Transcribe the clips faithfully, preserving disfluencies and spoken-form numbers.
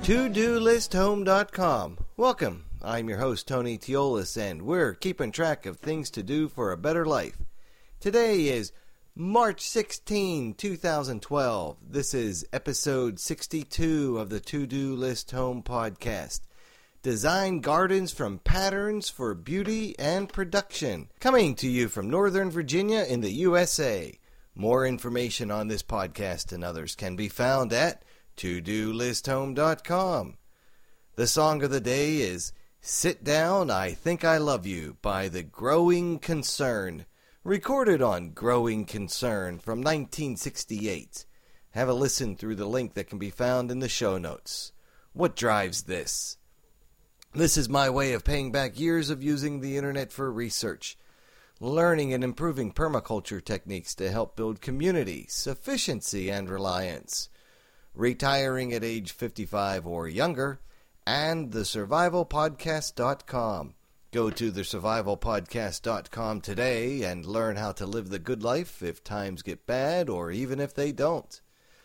to do list home dot com. Welcome. I'm your host, Tony Teolis, and we're keeping track of things to do for a better life. Today is March sixteenth, twenty twelve. This is episode sixty-two of the To-Do List Home podcast. Design gardens from patterns for beauty and production. Coming to you from Northern Virginia in the U S A. More information on this podcast and others can be found at to do list home dot com. The song of the day is Sit Down, I Think I Love You by The Growing Concern, recorded on Growing Concern from nineteen sixty-eight. Have a listen through the link that can be found in the show notes. What drives this? This is my way of paying back years of using the internet for research, learning and improving permaculture techniques to help build community, sufficiency, and reliance, retiring at age fifty-five or younger, and the survival podcast dot com. Go to the survival podcast dot com today and learn how to live the good life if times get bad or even if they don't.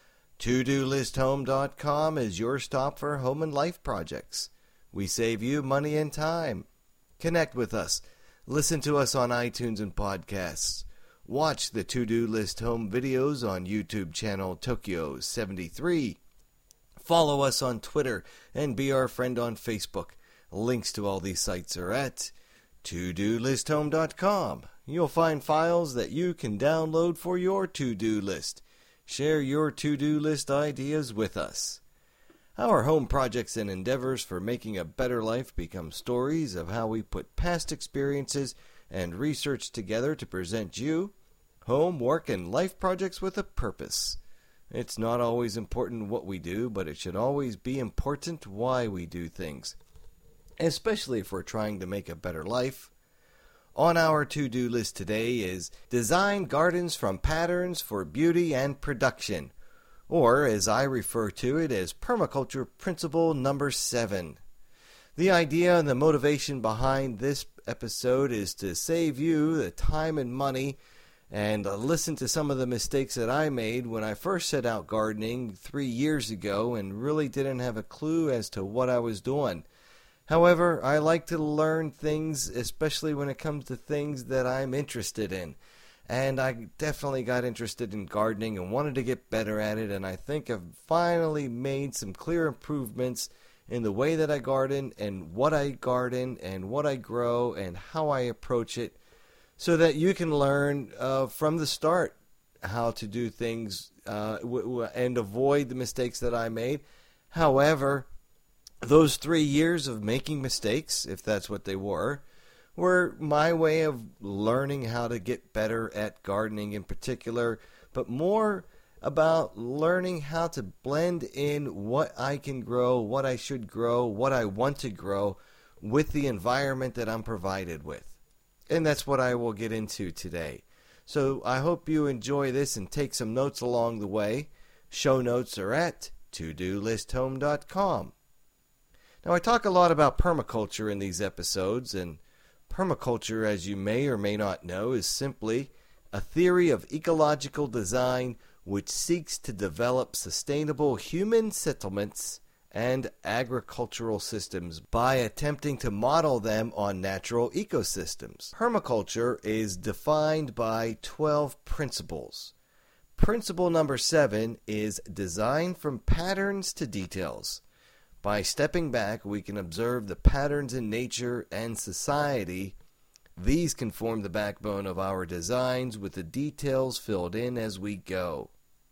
to do list home dot com is your stop for home and life projects. We save you money and time. Connect with us. Listen to us on iTunes and podcasts. Watch the To-Do List Home videos on YouTube channel Tokyo seventy-three. Follow us on Twitter and be our friend on Facebook. Links to all these sites are at to do list home dot com. You'll find files that you can download for your to-do list. Share your to-do list ideas with us. Our home projects and endeavors for making a better life become stories of how we put past experiences and research together to present you home, work, and life projects with a purpose. It's not always important what we do, but it should always be important why we do things, especially if we're trying to make a better life. On our to-do list today is Design Gardens from Patterns for Beauty and Production, or as I refer to it as Permaculture Principle Number seven. The idea and the motivation behind this episode is to save you the time and money and listen to some of the mistakes that I made when I first set out gardening three years ago and really didn't have a clue as to what I was doing. However, I like to learn things, especially when it comes to things that I'm interested in. And I definitely got interested in gardening and wanted to get better at it, and I think I've finally made some clear improvements in the way that I garden and what I garden and what I grow and how I approach it, so that you can learn uh, from the start how to do things uh, w- w- and avoid the mistakes that I made. However, those three years of making mistakes, if that's what they were, were my way of learning how to get better at gardening in particular, but more about learning how to blend in what I can grow, what I should grow, what I want to grow with the environment that I'm provided with. And that's what I will get into today. So I hope you enjoy this and take some notes along the way. Show notes are at to do list home dot com. Now, I talk a lot about permaculture in these episodes, and permaculture, as you may or may not know, is simply a theory of ecological design which seeks to develop sustainable human settlements and agricultural systems by attempting to model them on natural ecosystems. Permaculture is defined by twelve principles. Principle number seven is design from patterns to details. By stepping back, we can observe the patterns in nature and society. These can form the backbone of our designs, with the details filled in as we go.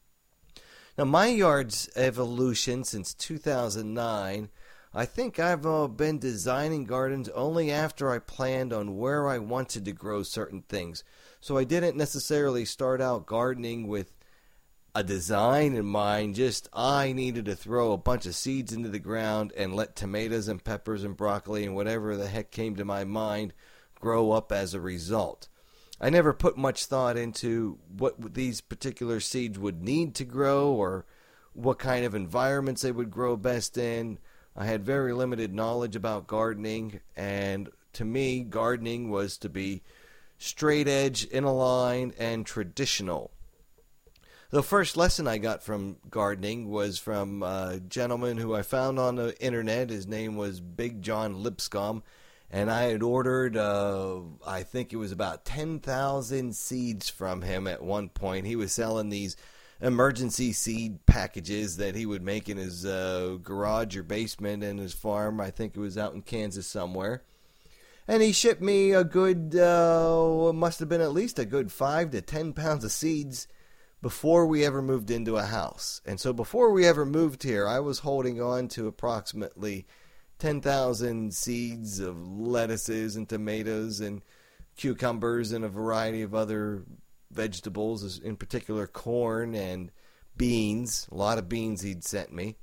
Now, my yard's evolution since two thousand nine, I think I've uh, been designing gardens only after I planned on where I wanted to grow certain things. So I didn't necessarily start out gardening with a design in mind, just I needed to throw a bunch of seeds into the ground and let tomatoes and peppers and broccoli and whatever the heck came to my mind grow up as a result. I never put much thought into what these particular seeds would need to grow or what kind of environments they would grow best in. I had very limited knowledge about gardening, and to me, gardening was to be straight edge, in a line, and traditional. The first lesson I got from gardening was from a gentleman who I found on the internet. His name was Big John Lipscomb, and I had ordered, uh, I think it was about ten thousand seeds from him at one point. He was selling these emergency seed packages that he would make in his uh, garage or basement in his farm. I think it was out in Kansas somewhere. And he shipped me a good, uh, must have been at least a good five to ten pounds of seeds before we ever moved into a house. And so before we ever moved here, I was holding on to approximately ten thousand seeds of lettuces and tomatoes and cucumbers and a variety of other vegetables, in particular corn and beans. A lot of beans he'd sent me.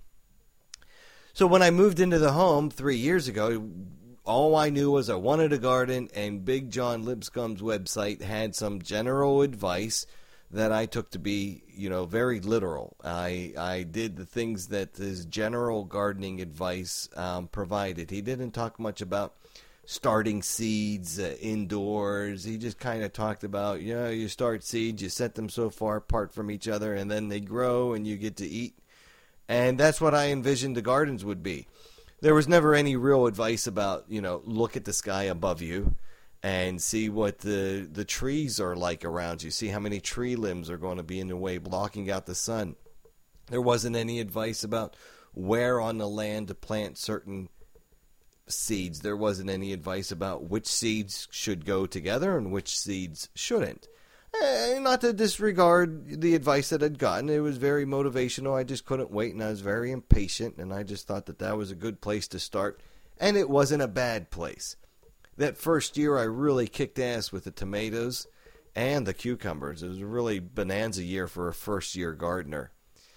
So when I moved into the home three years ago, all I knew was I wanted a garden, and Big John Lipscomb's website had some general advice that I took to be, you know, very literal. I I did the things that his general gardening advice um, provided. He didn't talk much about starting seeds uh, indoors. He just kind of talked about, you know, you start seeds, you set them so far apart from each other, and then they grow and you get to eat. And that's what I envisioned the gardens would be. There was never any real advice about, you know, look at the sky above you and see what the the trees are like around you. See how many tree limbs are going to be in the way, blocking out the sun. There wasn't any advice about where on the land to plant certain seeds. There wasn't any advice about which seeds should go together and which seeds shouldn't. Eh, not to disregard the advice that I'd gotten. It was very motivational. I just couldn't wait, and I was very impatient, and I just thought that that was a good place to start, and it wasn't a bad place. That first year, I really kicked ass with the tomatoes and the cucumbers. It was a really bonanza year for a first-year gardener.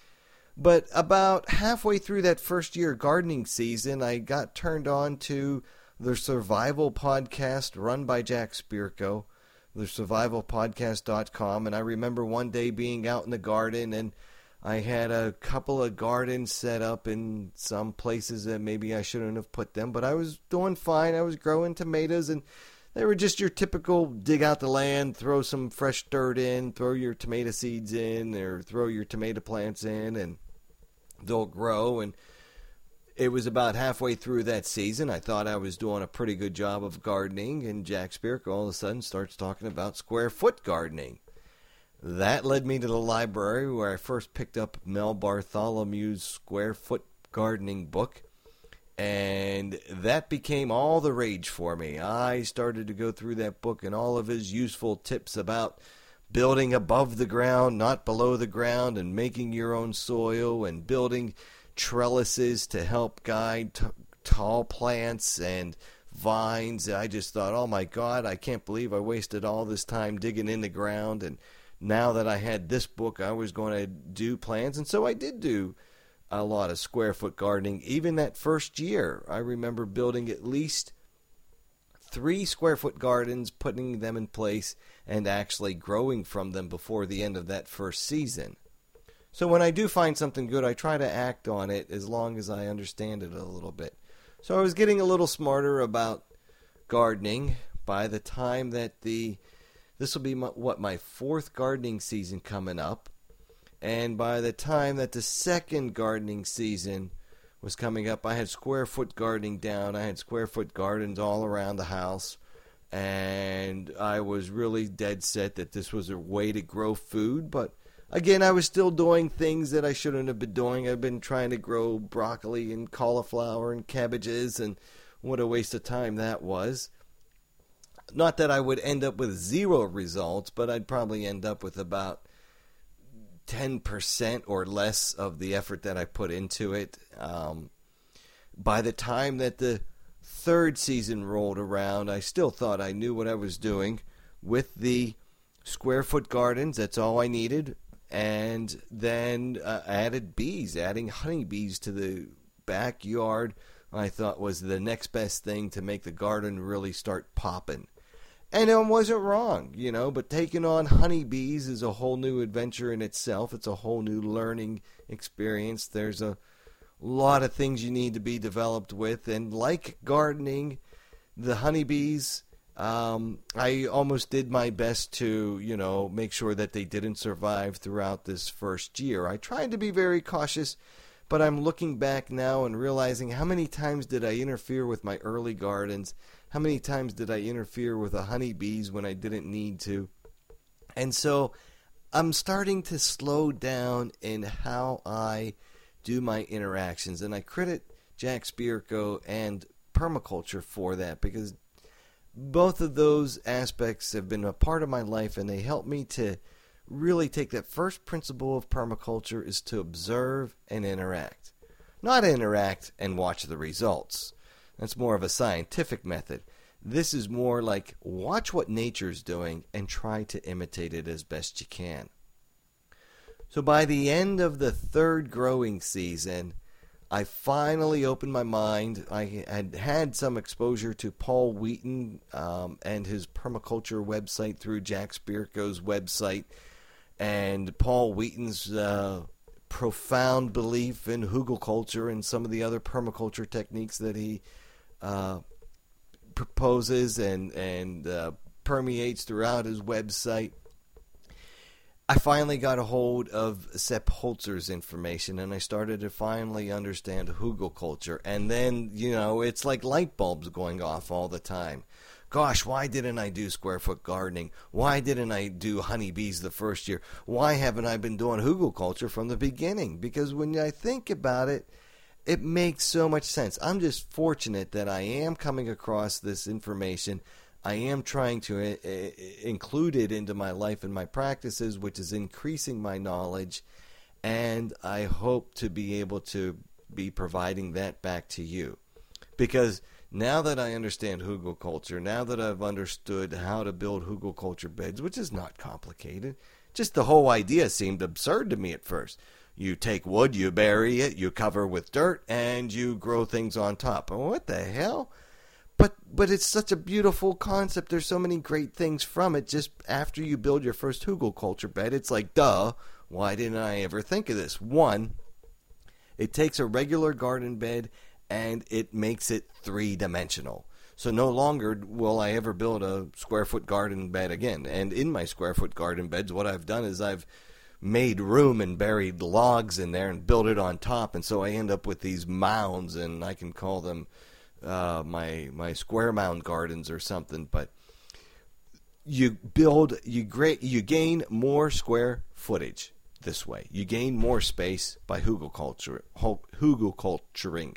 But about halfway through that first year gardening season, I got turned on to the Survival Podcast run by Jack Spirko, the survival podcast dot com. And I remember one day being out in the garden, and I had a couple of gardens set up in some places that maybe I shouldn't have put them, but I was doing fine. I was growing tomatoes, and they were just your typical dig out the land, throw some fresh dirt in, throw your tomato seeds in, or throw your tomato plants in, and they'll grow. And it was about halfway through that season. I thought I was doing a pretty good job of gardening, and Jack Spirko all of a sudden starts talking about square foot gardening. That led me to the library, where I first picked up Mel Bartholomew's Square Foot Gardening book, and that became all the rage for me. I started to go through that book and all of his useful tips about building above the ground, not below the ground, and making your own soil, and building trellises to help guide t- tall plants and vines. I just thought, oh my God, I can't believe I wasted all this time digging in the ground, and now that I had this book, I was going to do plants. And so I did do a lot of square foot gardening. Even that first year, I remember building at least three square foot gardens, putting them in place, and actually growing from them before the end of that first season. So when I do find something good, I try to act on it as long as I understand it a little bit. So I was getting a little smarter about gardening by the time that the, this will be my, what, my fourth gardening season coming up. And by the time that the second gardening season was coming up, I had square foot gardening down. I had square foot gardens all around the house. And I was really dead set that this was a way to grow food. But again, I was still doing things that I shouldn't have been doing. I've been trying to grow broccoli and cauliflower and cabbages, and what a waste of time that was. Not that I would end up with zero results, but I'd probably end up with about ten percent or less of the effort that I put into it. Um, by the time that the third season rolled around, I still thought I knew what I was doing with the square foot gardens. That's all I needed. And then uh, added bees, adding honeybees to the backyard, I thought was the next best thing to make the garden really start popping. And I wasn't wrong, you know, but taking on honeybees is a whole new adventure in itself. It's a whole new learning experience. There's a lot of things you need to be developed with. And like gardening, the honeybees Um, I almost did my best to, you know, make sure that they didn't survive throughout this first year. I tried to be very cautious, but I'm looking back now and realizing how many times did I interfere with my early gardens? How many times did I interfere with the honeybees when I didn't need to? And so I'm starting to slow down in how I do my interactions. And I credit Jack Spirko and permaculture for that, because both of those aspects have been a part of my life, and they help me to really take that first principle of permaculture is to observe and interact. Not interact and watch the results. That's more of a scientific method. This is more like watch what nature's doing and try to imitate it as best you can. So by the end of the third growing season, I finally opened my mind. I had had some exposure to Paul Wheaton um, and his permaculture website through Jack Spirko's website, and Paul Wheaton's uh, profound belief in hugelkultur and some of the other permaculture techniques that he uh, proposes and, and uh, permeates throughout his website. I finally got a hold of Sepp Holzer's information, and I started to finally understand hugelkultur. And then, you know, it's like light bulbs going off all the time. Gosh, why didn't I do square foot gardening? Why didn't I do honeybees the first year? Why haven't I been doing hugelkultur from the beginning? Because when I think about it, it makes so much sense. I'm just fortunate that I am coming across this information. I am trying to uh, include it into my life and my practices, which is increasing my knowledge, and I hope to be able to be providing that back to you. Because now that I understand hugelkultur, now that I've understood how to build hugelkultur beds, which is not complicated, just the whole idea seemed absurd to me at first. You take wood, you bury it, you cover with dirt, and you grow things on top. Oh, what the hell? But but it's such a beautiful concept. There's so many great things from it. Just after you build your first hugelkultur bed, it's like, duh, why didn't I ever think of this? One, it takes a regular garden bed and it makes it three-dimensional. So no longer will I ever build a square-foot garden bed again. And in my square-foot garden beds, what I've done is I've made room and buried logs in there and built it on top. And so I end up with these mounds, and I can call them Uh, my my square mound gardens or something. But you build, you gra- you gain more square footage this way. You gain more space by hugelkultur, hugelkulturing.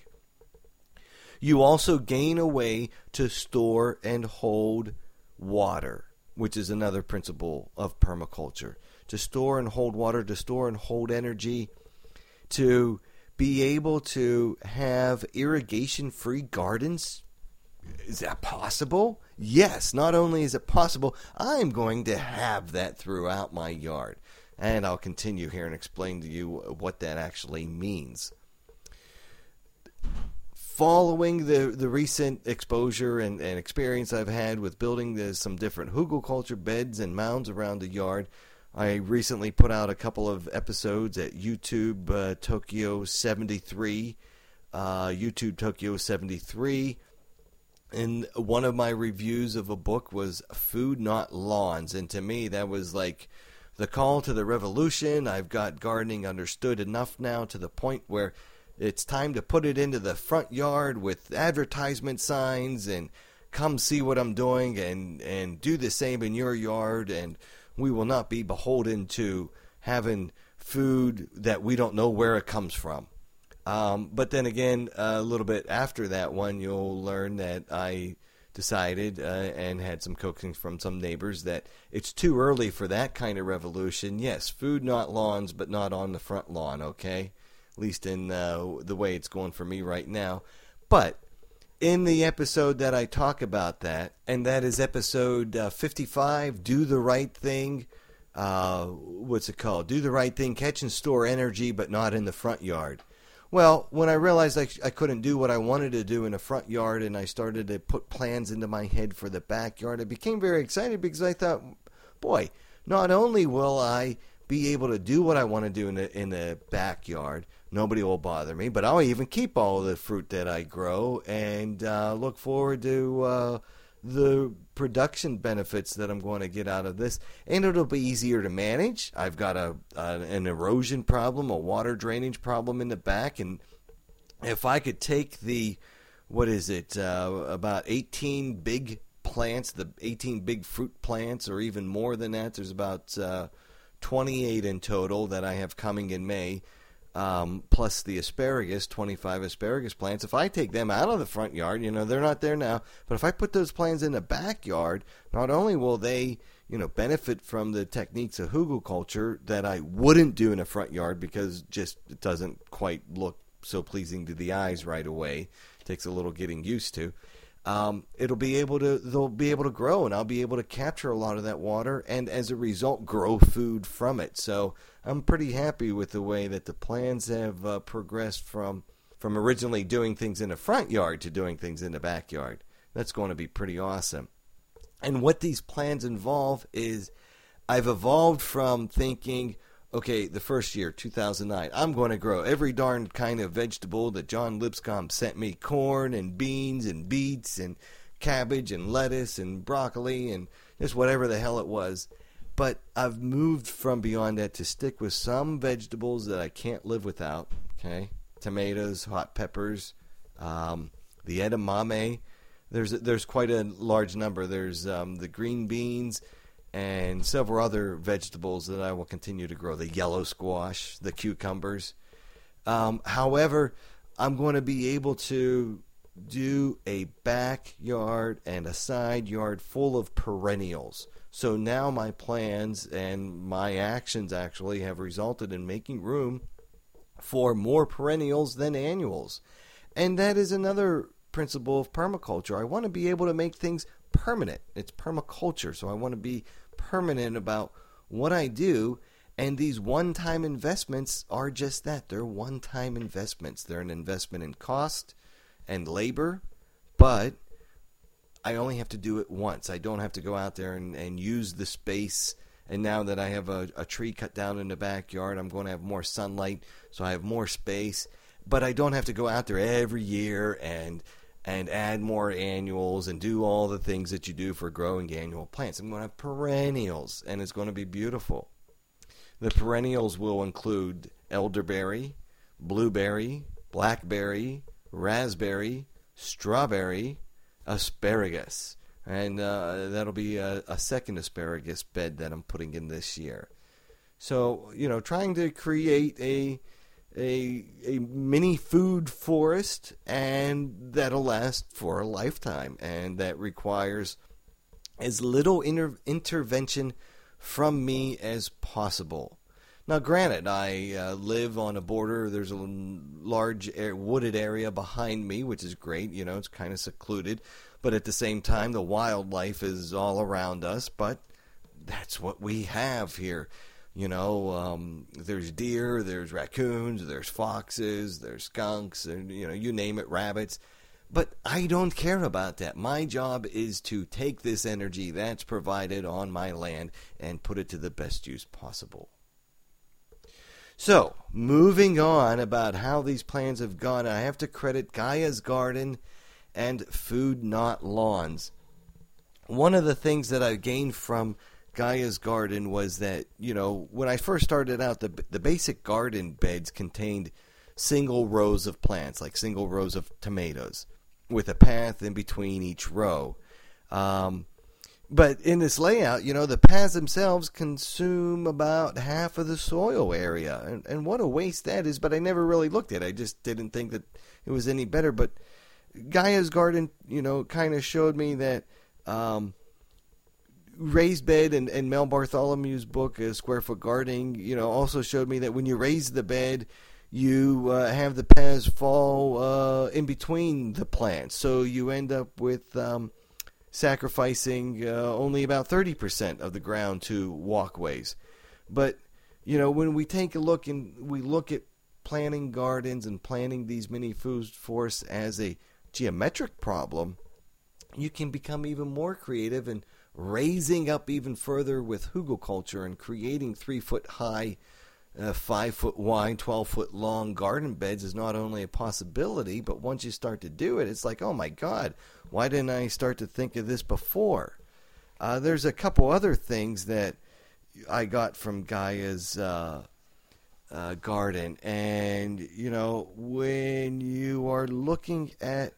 You also gain a way to store and hold water, which is another principle of permaculture. To store and hold water, to store and hold energy, to be able to have irrigation-free gardens. Is that possible? Yes, not only is it possible, I'm going to have that throughout my yard. And I'll continue here and explain to you what that actually means. Following the, the recent exposure and, and experience I've had with building the, some different hugelkultur beds and mounds around the yard, I recently put out a couple of episodes at YouTube uh, Tokyo seventy-three, uh, YouTube Tokyo seventy-three, and one of my reviews of a book was Food Not Lawns, and to me that was like the call to the revolution. I've got gardening understood enough now to the point where it's time to put it into the front yard with advertisement signs and come see what I'm doing, and, and do the same in your yard, and we will not be beholden to having food that we don't know where it comes from. Um, but then again, a little bit after that one, you'll learn that I decided uh, and had some coaching from some neighbors that it's too early for that kind of revolution. Yes, food not lawns, but not on the front lawn, okay? At least in uh, the way it's going for me right now. But in the episode that I talk about that, and that is episode uh, fifty-five, Do the Right Thing. Uh, what's it called? Do the Right Thing, Catch and Store Energy, but not in the front yard. Well, when I realized I, I couldn't do what I wanted to do in the front yard, and I started to put plans into my head for the backyard, I became very excited because I thought, boy, not only will I be able to do what I want to do in the, in the backyard, nobody will bother me, but I'll even keep all the fruit that I grow and uh, look forward to uh, the production benefits that I'm going to get out of this, and it'll be easier to manage. I've got a, a an erosion problem, a water drainage problem in the back, and if I could take the, what is it, uh, about eighteen big plants, the eighteen big fruit plants, or even more than that, there's about uh, twenty-eight in total that I have coming in May, um, plus the asparagus, twenty-five asparagus plants. If I take them out of the front yard, you know, they're not there now, but if I put those plants in the backyard, not only will they, you know, benefit from the techniques of hugelkultur that I wouldn't do in a front yard because just it doesn't quite look so pleasing to the eyes right away. It takes a little getting used to. Um, it'll be able to, they'll be able to grow, and I'll be able to capture a lot of that water, and as a result, grow food from it. So I'm pretty happy with the way that the plans have uh, progressed from from originally doing things in the front yard to doing things in the backyard. That's going to be pretty awesome. And what these plans involve is I've evolved from thinking, okay, the first year, two thousand nine, I'm going to grow every darn kind of vegetable that John Lipscomb sent me, corn and beans and beets and cabbage and lettuce and broccoli and just whatever the hell it was. But I've moved from beyond that to stick with some vegetables that I can't live without, okay? Tomatoes, hot peppers, um, the edamame. There's, there's quite a large number. There's um, the green beans and several other vegetables that I will continue to grow, the yellow squash, the cucumbers. Um, however, I'm going to be able to do a backyard and a side yard full of perennials. So now my plans and my actions actually have resulted in making room for more perennials than annuals. And that is another principle of permaculture. I want to be able to make things permanent. It's permaculture, so I want to be permanent about what I do, and these one-time investments are just that. They're one-time investments. They're an investment in cost and labor, but I only have to do it once. I don't have to go out there and, and use the space. And now that I have a, a tree cut down in the backyard, I'm going to have more sunlight, so I have more space. But I don't have to go out there every year and and add more annuals and do all the things that you do for growing annual plants. I'm going to have perennials, and it's going to be beautiful. The perennials will include elderberry, blueberry, blackberry, raspberry, strawberry, asparagus. And uh, that'll be a, a second asparagus bed that I'm putting in this year. So, you know, trying to create a a a mini food forest, and that'll last for a lifetime, and that requires as little inter- intervention from me as possible. Now, granted, I uh, live on a border. There's a large air, wooded area behind me, which is great. You know, it's kind of secluded. But at the same time, the wildlife is all around us. But that's what we have here. You know, um, there's deer, there's raccoons, there's foxes, there's skunks, and, you know, you name it, rabbits. But I don't care about that. My job is to take this energy that's provided on my land and put it to the best use possible. So, moving on about how these plans have gone, I have to credit Gaia's Garden and Food Not Lawns. One of the things that I gained from Gaia's Garden was that, you know, when I first started out, the the basic garden beds contained single rows of plants, like single rows of tomatoes, with a path in between each row. Um, but in this layout, you know, the paths themselves consume about half of the soil area. And, and what a waste that is, but I never really looked at it. I just didn't think that it was any better. But Gaia's Garden, you know, kind of showed me that um, raised bed and, and Mel Bartholomew's book, uh, Square Foot Gardening, you know, also showed me that when you raise the bed, you uh, have the paths fall uh, in between the plants. So you end up with um, sacrificing uh, only about thirty percent of the ground to walkways. But, you know, when we take a look and we look at planting gardens and planting these mini food forests as a geometric problem, you can become even more creative and raising up even further with hugelkultur and creating three foot high uh, five foot wide, twelve foot long garden beds is not only a possibility, but once you start to do it, it's like, oh my God, why didn't I start to think of this before? Uh, there's a couple other things that I got from Gaia's uh, uh, garden. And, you know, when you are looking at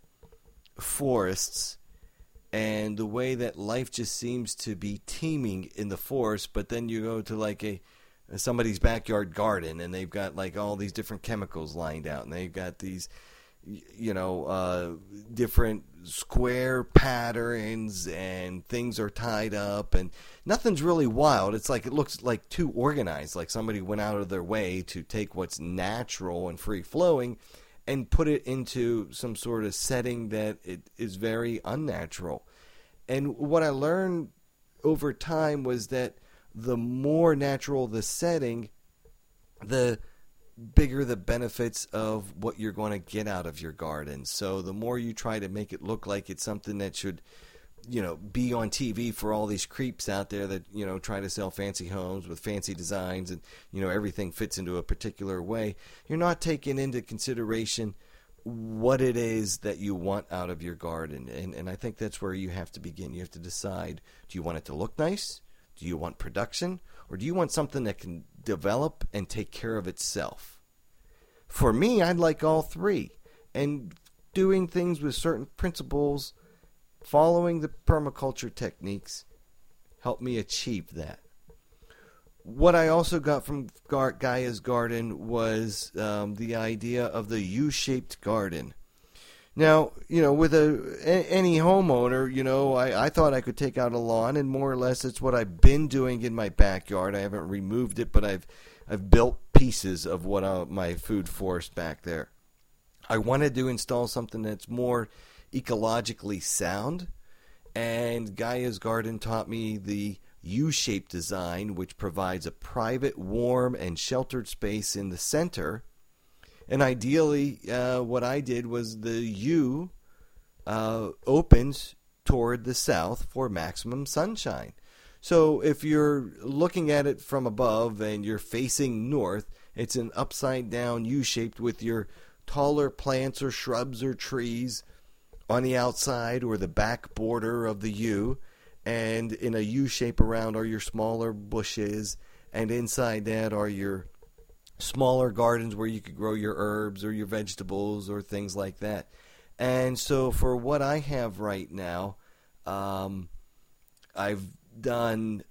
forests and the way that life just seems to be teeming in the forest, but then you go to like a somebody's backyard garden and they've got like all these different chemicals lined out and they've got these, you know, uh, different square patterns and things are tied up and nothing's really wild. It's like it looks like too organized, like somebody went out of their way to take what's natural and free flowing and put it into some sort of setting that it is very unnatural. And what I learned over time was that the more natural the setting, the bigger the benefits of what you're going to get out of your garden. So the more you try to make it look like it's something that should, you know, be on T V for all these creeps out there that, you know, try to sell fancy homes with fancy designs and, you know, everything fits into a particular way, you're not taking into consideration what it is that you want out of your garden. And, and I think that's where you have to begin. You have to decide, do you want it to look nice? Do you want production? Or do you want something that can develop and take care of itself? For me, I'd like all three. And doing things with certain principles, following the permaculture techniques, help me achieve that. What I also got from Gar- Gaia's garden was um, the idea of the U-shaped garden. Now, you know, with a, a any homeowner, you know, I, I thought I could take out a lawn, and more or less it's what I've been doing in my backyard. I haven't removed it, but I've I've built pieces of what uh, my food forest back there. I wanted to install something that's more ecologically sound, and Gaia's garden taught me the U-shaped design, which provides a private, warm, and sheltered space in the center. And ideally, uh, what I did was the U uh, opens toward the south for maximum sunshine. So if you're looking at it from above and you're facing north, it's an upside down U-shaped with your taller plants or shrubs or trees on the outside or the back border of the U. And in a U shape around are your smaller bushes, and inside that are your smaller gardens where you could grow your herbs or your vegetables or things like that. And so for what I have right now, um, I've done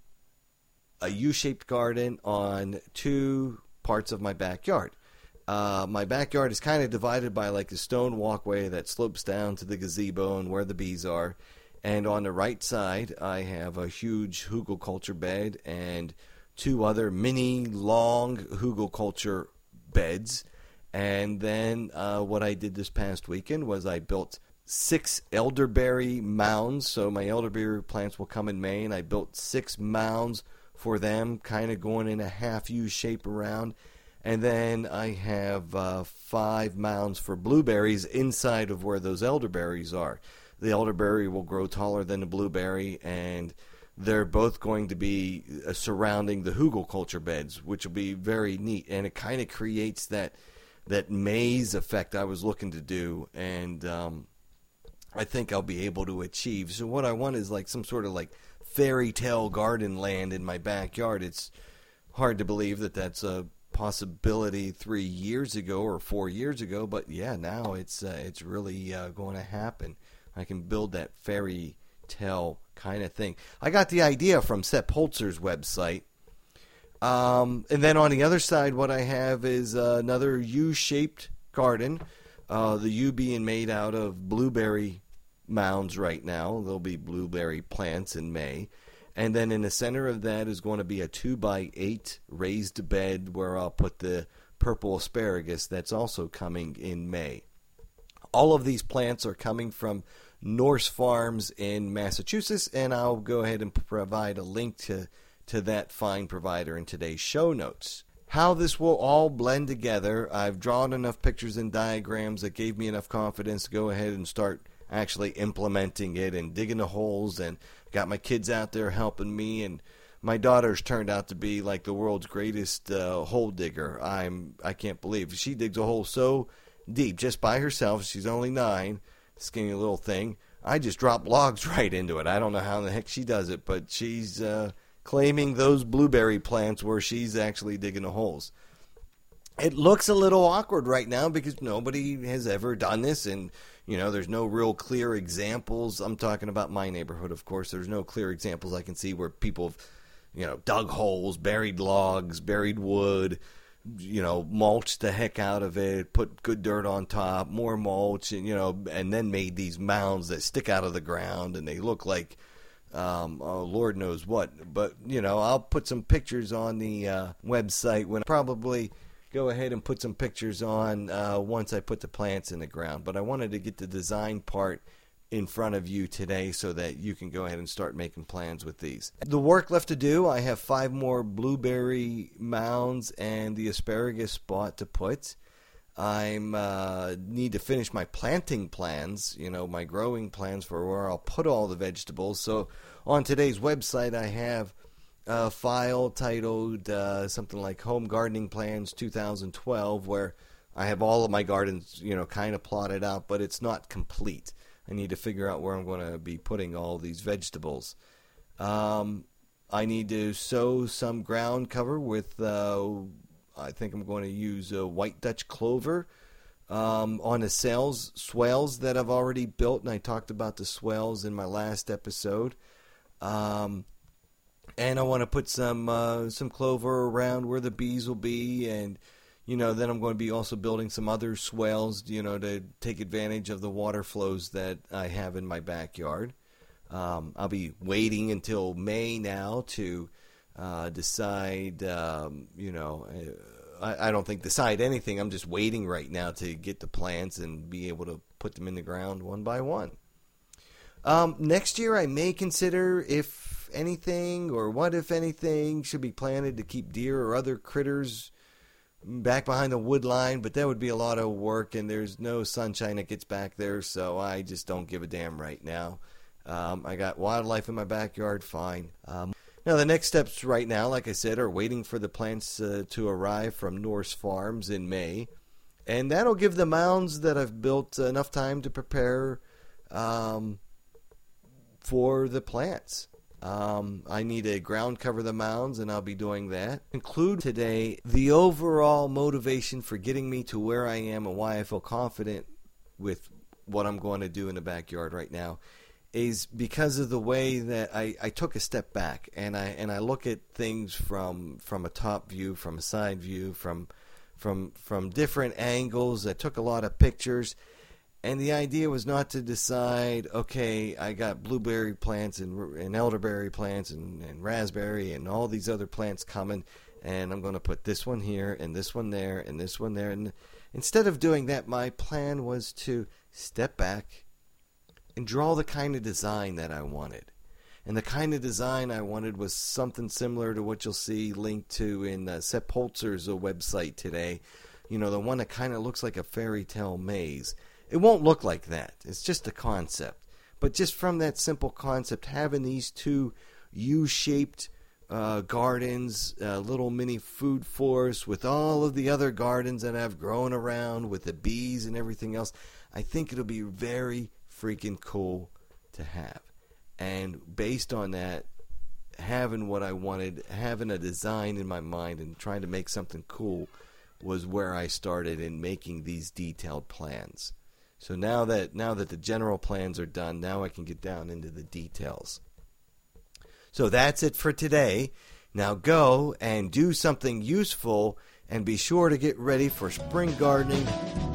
a U-shaped garden on two parts of my backyard. Uh, my backyard is kind of divided by like a stone walkway that slopes down to the gazebo and where the bees are. And on the right side, I have a huge hugelkultur bed and two other mini long hugelkultur beds. And then uh, what I did this past weekend was I built six elderberry mounds. So my elderberry plants will come in May, and I built six mounds for them, kind of going in a half U shape around. And then I have uh, five mounds for blueberries inside of where those elderberries are. The elderberry will grow taller than the blueberry, and they're both going to be uh, surrounding the hugelkultur beds, which will be very neat. And it kind of creates that that maze effect I was looking to do, and um, I think I'll be able to achieve. So what I want is like some sort of like fairy tale garden land in my backyard. It's hard to believe that that's a possibility three years ago or four years ago, but yeah, now it's uh, it's really uh, going to happen. I can build that fairy tale kind of thing. I got the idea from Sepp Holzer's website. Um, and then on the other side, what I have is uh, another U-shaped garden. Uh, the U being made out of blueberry mounds right now. There'll be blueberry plants in May. And then in the center of that is going to be a two by eight raised bed where I'll put the purple asparagus that's also coming in May. All of these plants are coming from Norse Farms in Massachusetts, and I'll go ahead and provide a link to, to that fine provider in today's show notes. How this will all blend together, I've drawn enough pictures and diagrams that gave me enough confidence to go ahead and start actually implementing it and digging the holes, and got my kids out there helping me, and my daughter's turned out to be like the world's greatest uh, hole digger. I'm I can't believe she digs a hole so deep just by herself. She's only nine, skinny little thing. I just drop logs right into it. I don't know how the heck she does it, but she's uh, claiming those blueberry plants where she's actually digging the holes. It looks a little awkward right now because nobody has ever done this, and you know, there's no real clear examples. I'm talking about my neighborhood, of course. There's no clear examples I can see where people have, you know, dug holes, buried logs, buried wood, you know, mulched the heck out of it, put good dirt on top, more mulch, and you know, and then made these mounds that stick out of the ground, and they look like, um, oh, Lord knows what. But you know, I'll put some pictures on the uh, website when I probably go ahead and put some pictures on uh, once I put the plants in the ground. But I wanted to get the design part in front of you today so that you can go ahead and start making plans with these. The work left to do, I have five more blueberry mounds and the asparagus spot to put. I'm uh, need to finish my planting plans, you know, my growing plans for where I'll put all the vegetables. So on today's website, I have a file titled uh, something like Home Gardening Plans two thousand twelve, where I have all of my gardens, you know, kind of plotted out, but it's not complete. I need to figure out where I'm going to be putting all these vegetables. Um, I need to sow some ground cover with, uh, I think I'm going to use a white Dutch clover um, on the swales, swales that I've already built, and I talked about the swales in my last episode. Um, and I want to put some uh, some clover around where the bees will be, and you know, then I'm going to be also building some other swales, you know, to take advantage of the water flows that I have in my backyard. Um, I'll be waiting until May now to uh, decide, um, you know, I, I don't think decide anything. I'm just waiting right now to get the plants and be able to put them in the ground one by one. Um, next year I may consider if anything or what if anything should be planted to keep deer or other critters back behind the wood line, but that would be a lot of work, and there's no sunshine that gets back there, so I just don't give a damn right now. Um, I got wildlife in my backyard, fine. Um, now, the next steps right now, like I said, are waiting for the plants uh, to arrive from Norse Farms in May, and that'll give the mounds that I've built enough time to prepare um, for the plants. Um, I need to ground cover the mounds, and I'll be doing that. Include today the overall motivation for getting me to where I am and why I feel confident with what I'm going to do in the backyard right now is because of the way that I, I took a step back and I and I look at things from from a top view, from a side view, from from from different angles. I took a lot of pictures. And the idea was not to decide, okay, I got blueberry plants and, and elderberry plants and, and raspberry and all these other plants coming, and I'm going to put this one here and this one there and this one there. And instead of doing that, my plan was to step back and draw the kind of design that I wanted. And the kind of design I wanted was something similar to what you'll see linked to in uh, Sepp Holzer's uh, website today. You know, the one that kind of looks like a fairy tale maze. It won't look like that. It's just a concept. But just from that simple concept, having these two U-shaped uh, gardens, uh, little mini food forests with all of the other gardens that I've grown around with the bees and everything else, I think it'll be very freaking cool to have. And based on that, having what I wanted, having a design in my mind and trying to make something cool was where I started in making these detailed plans. So now that now that the general plans are done, now I can get down into the details. So that's it for today. Now go and do something useful and be sure to get ready for spring gardening